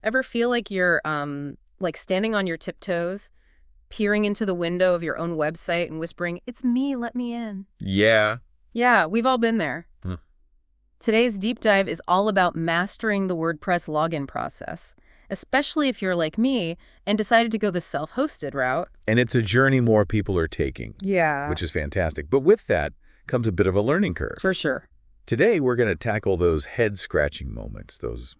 Ever feel like you're like standing on your tiptoes, peering into the window of your own website and whispering, "It's me, let me in." Yeah. Yeah, we've all been there. Hmm. Today's deep dive is all about mastering the WordPress login process, especially if you're like me and decided to go the self-hosted route. And it's a journey more people are taking, Yeah, which is fantastic. But with that comes a bit of a learning curve. for sure. Today, we're going to tackle those head-scratching moments, those,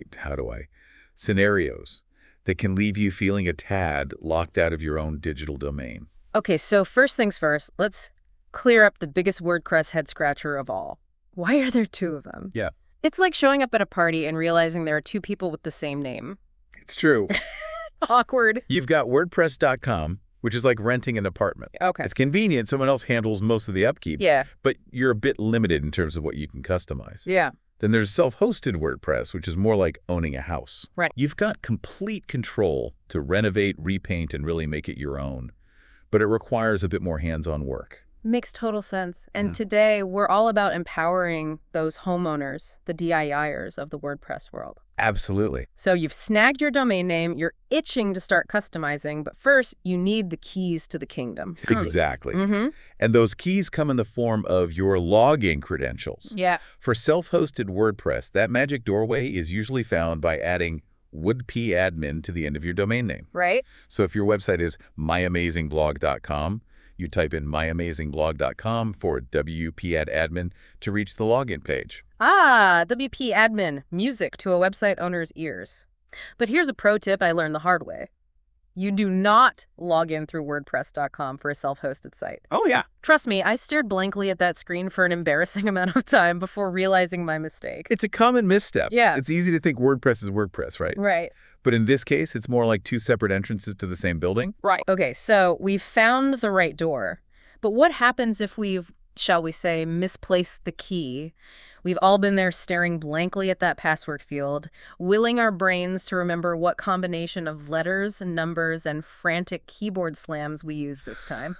scenarios that can leave you feeling a tad locked out of your own digital domain. Okay, so first things first, let's clear up the biggest WordPress head scratcher of all. Why are there two of them? Yeah. It's like showing up at a party and realizing there are two people with the same name. It's true. Awkward. You've got WordPress.com, which is like renting an apartment. Okay. It's convenient. Someone else handles most of the upkeep. Yeah. But you're a bit limited in terms of what you can customize. Yeah. Then there's self-hosted WordPress, which is more like owning a house. Right. You've got complete control to renovate, repaint, and really make it your own. But it requires a bit more hands-on work. Makes total sense. And Yeah. today, we're all about empowering those homeowners, the DIYers of the WordPress world. Absolutely. So you've snagged your domain name, you're itching to start customizing, but first, you need the keys to the kingdom. Exactly. Mm-hmm. And those keys come in the form of your login credentials. Yeah. For self-hosted WordPress, that magic doorway is usually found by adding wordpadmin to the end of your domain name. Right? So if your website is myamazingblog.com, you type in myamazingblog.com for wp-admin to reach the login page. Ah, WP admin, music to a website owner's ears. But here's a pro tip I learned the hard way. You do not log in through WordPress.com for a self-hosted site. Oh, yeah. Trust me, I stared blankly at that screen for an embarrassing amount of time before realizing my mistake. It's a common misstep. Yeah. It's easy to think WordPress is WordPress, right? Right. But in this case, it's more like two separate entrances to the same building. Right. Okay, so we've found the right door. But what happens if we've, shall we say, misplaced the key? We've all been there staring blankly at that password field, willing our brains to remember what combination of letters and numbers and frantic keyboard slams we use this time.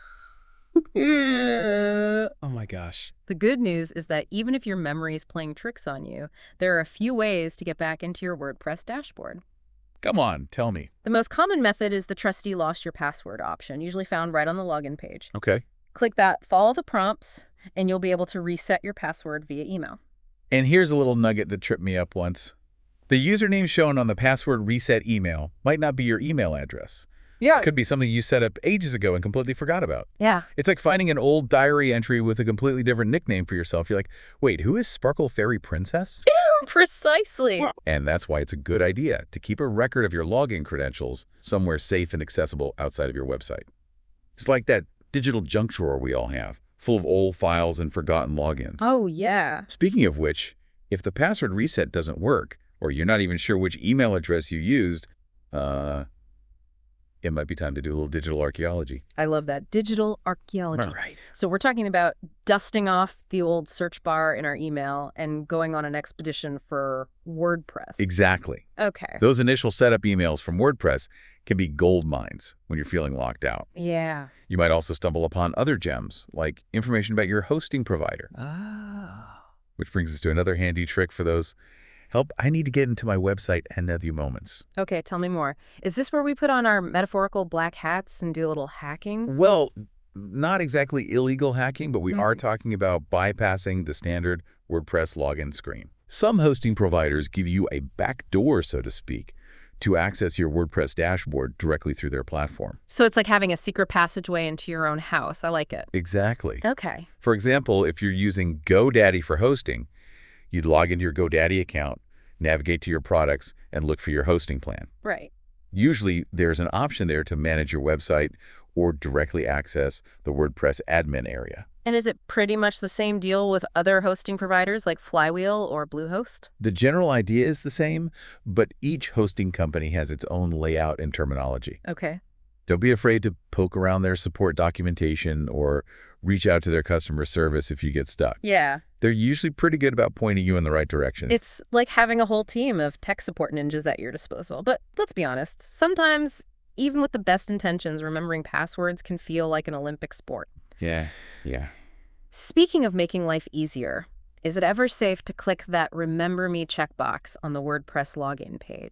Oh my gosh. The good news is that even if your memory is playing tricks on you, there are a few ways to get back into your WordPress dashboard. Come on, tell me. The most common method is the trusty lost your password option, usually found right on the login page. Okay. Click that, follow the prompts, and you'll be able to reset your password via email. And here's a little nugget that tripped me up once. The username shown on the password reset email might not be your email address. Yeah. It could be something you set up ages ago and completely forgot about. Yeah. It's like finding an old diary entry with a completely different nickname for yourself. You're like, wait, who is Sparkle Fairy Princess? Precisely. And that's why it's a good idea to keep a record of your login credentials somewhere safe and accessible outside of your website. It's like that digital junk drawer we all have, full of old files and forgotten logins. Oh, yeah. Speaking of which, if the password reset doesn't work, or you're not even sure which email address you used, it might be time to do a little digital archaeology. I love that. Digital archaeology. Right. So we're talking about dusting off the old search bar in our email and going on an expedition for WordPress. Exactly. Okay. Those initial setup emails from WordPress can be gold mines when you're feeling locked out. Yeah. You might also stumble upon other gems, like information about your hosting provider. Ah. Which brings us to another handy trick for those help I need to get into my website and other moments. Okay, tell me more. Is this where we put on our metaphorical black hats and do a little hacking? Well, not exactly illegal hacking, but we are talking about bypassing the standard WordPress login screen. Some hosting providers give you a backdoor, so to speak, to access your WordPress dashboard directly through their platform. So it's like having a secret passageway into your own house. I like it. Exactly. Okay. For example, if you're using GoDaddy for hosting, you'd log into your GoDaddy account, navigate to your products, and look for your hosting plan. Right. Usually, there's an option there to manage your website or directly access the WordPress admin area. And is it pretty much the same deal with other hosting providers like Flywheel or Bluehost? The general idea is the same, but each hosting company has its own layout and terminology. Okay. Don't be afraid to poke around their support documentation or reach out to their customer service if you get stuck. Yeah. They're usually pretty good about pointing you in the right direction. It's like having a whole team of tech support ninjas at your disposal. But let's be honest, sometimes, even with the best intentions, remembering passwords can feel like an Olympic sport. Yeah. Speaking of making life easier, is it ever safe to click that Remember Me checkbox on the WordPress login page?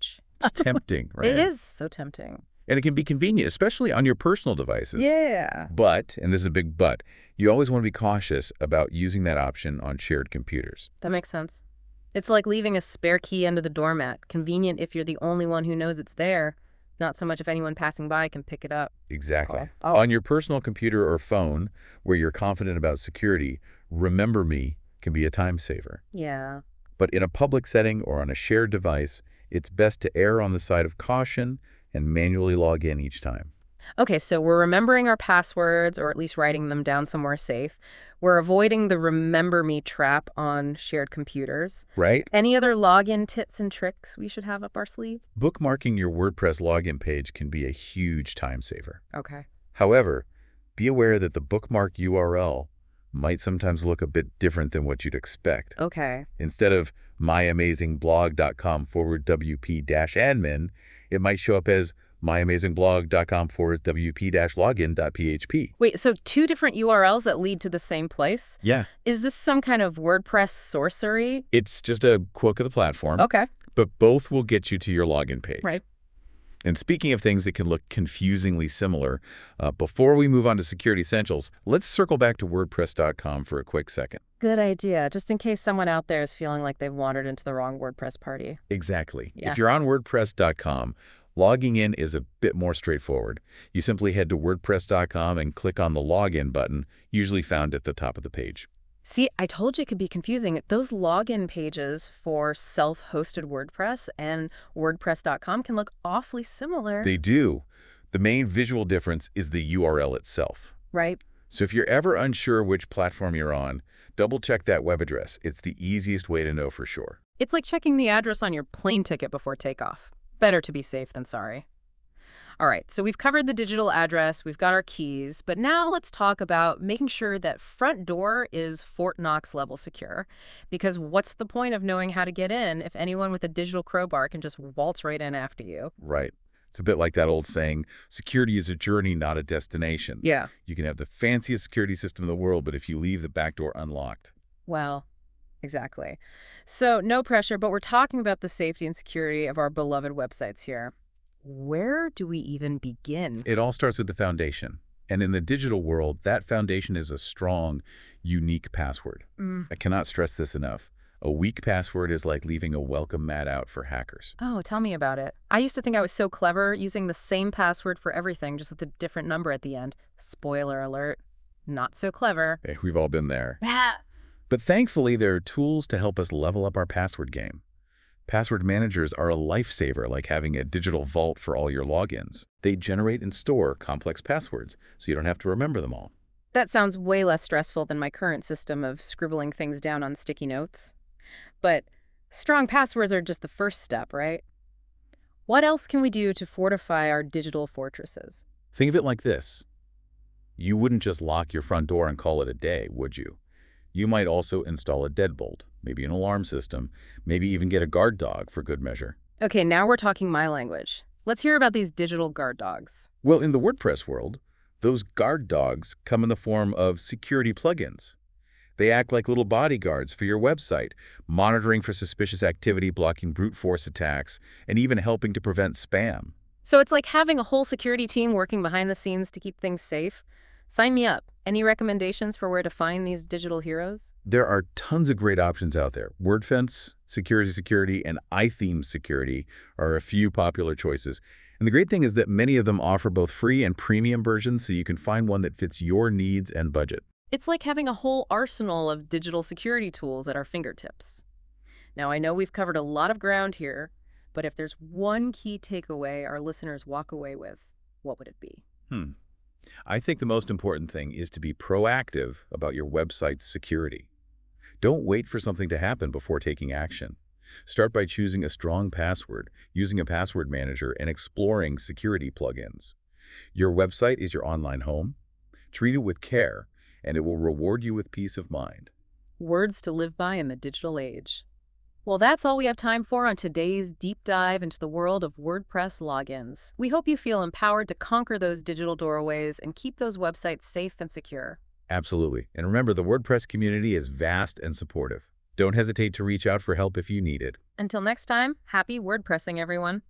It's tempting, right? It is so tempting. And it can be convenient, especially on your personal devices. Yeah. But, and this is a big but, you always want to be cautious about using that option on shared computers. That makes sense. It's like leaving a spare key under the doormat. Convenient if you're the only one who knows it's there. Not so much if anyone passing by can pick it up. Exactly. Oh. On your personal computer or phone, where you're confident about security, Remember Me can be a time saver. Yeah. But in a public setting or on a shared device, it's best to err on the side of caution and manually log in each time. Okay, so we're remembering our passwords, or at least writing them down somewhere safe. We're avoiding the Remember Me trap on shared computers. Right? Any other login tips and tricks we should have up our sleeve? Bookmarking your WordPress login page can be a huge time saver. Okay. However, be aware that the bookmark URL might sometimes look a bit different than what you'd expect. Okay. Instead of myamazingblog.com/wp-admin, it might show up as myamazingblog.com/wp-login.php. Wait, so two different URLs that lead to the same place? Yeah. Is this some kind of WordPress sorcery? It's just a quirk of the platform, Okay. but both will get you to your login page. Right. And speaking of things that can look confusingly similar, before we move on to Security Essentials, let's circle back to WordPress.com for a quick second. Good idea, just in case someone out there is feeling like they've wandered into the wrong WordPress party. Exactly. Yeah. If you're on WordPress.com, logging in is a bit more straightforward. You simply head to WordPress.com and click on the Login button, usually found at the top of the page. See, I told you it could be confusing. Those login pages for self-hosted WordPress and WordPress.com can look awfully similar. They do. The main visual difference is the URL itself. Right? So if you're ever unsure which platform you're on, double-check that web address. It's the easiest way to know for sure. It's like checking the address on your plane ticket before takeoff. Better to be safe than sorry. All right, so we've covered the digital address, we've got our keys, but now let's talk about making sure that front door is Fort Knox level secure. Because what's the point of knowing how to get in if anyone with a digital crowbar can just waltz right in after you? Right. It's a bit like that old saying, security is a journey, not a destination. Yeah. You can have the fanciest security system in the world, but if you leave the back door unlocked. Well, exactly. So no pressure, but we're talking about the safety and security of our beloved websites here. Where do we even begin? It all starts with the foundation. And in the digital world, that foundation is a strong, unique password. I cannot stress this enough. A weak password is like leaving a welcome mat out for hackers. Oh, tell me about it. I used to think I was so clever using the same password for everything, just with a different number at the end. Spoiler alert. Not so clever. Hey, we've all been there. Ah. But thankfully, there are tools to help us level up our password game. Password managers are a lifesaver, like having a digital vault for all your logins. They generate and store complex passwords, so you don't have to remember them all. That sounds way less stressful than my current system of scribbling things down on sticky notes. But strong passwords are just the first step, right? What else can we do to fortify our digital fortresses? Think of it like this. You wouldn't just lock your front door and call it a day, would you? You might also install a deadbolt, maybe an alarm system, maybe even get a guard dog for good measure. Okay, now we're talking my language. Let's hear about these digital guard dogs. Well, in the WordPress world, those guard dogs come in the form of security plugins. They act like little bodyguards for your website, monitoring for suspicious activity, blocking brute force attacks, and even helping to prevent spam. So it's like having a whole security team working behind the scenes to keep things safe. Sign me up. Any recommendations for where to find these digital heroes? There are tons of great options out there. WordFence, Security, and iTheme Security are a few popular choices. And the great thing is that many of them offer both free and premium versions, so you can find one that fits your needs and budget. It's like having a whole arsenal of digital security tools at our fingertips. Now, I know we've covered a lot of ground here, but if there's one key takeaway our listeners walk away with, what would it be? I think the most important thing is to be proactive about your website's security. Don't wait for something to happen before taking action. Start by choosing a strong password, using a password manager, and exploring security plugins. Your website is your online home. Treat it with care, and it will reward you with peace of mind. Words to live by in the digital age. Well, that's all we have time for on today's deep dive into the world of WordPress logins. We hope you feel empowered to conquer those digital doorways and keep those websites safe and secure. Absolutely. And remember, the WordPress community is vast and supportive. Don't hesitate to reach out for help if you need it. Until next time, happy WordPressing, everyone.